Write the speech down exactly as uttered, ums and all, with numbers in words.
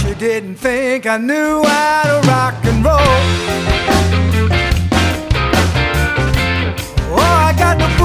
You didn't think I knew how to rock and roll. Oh, I got no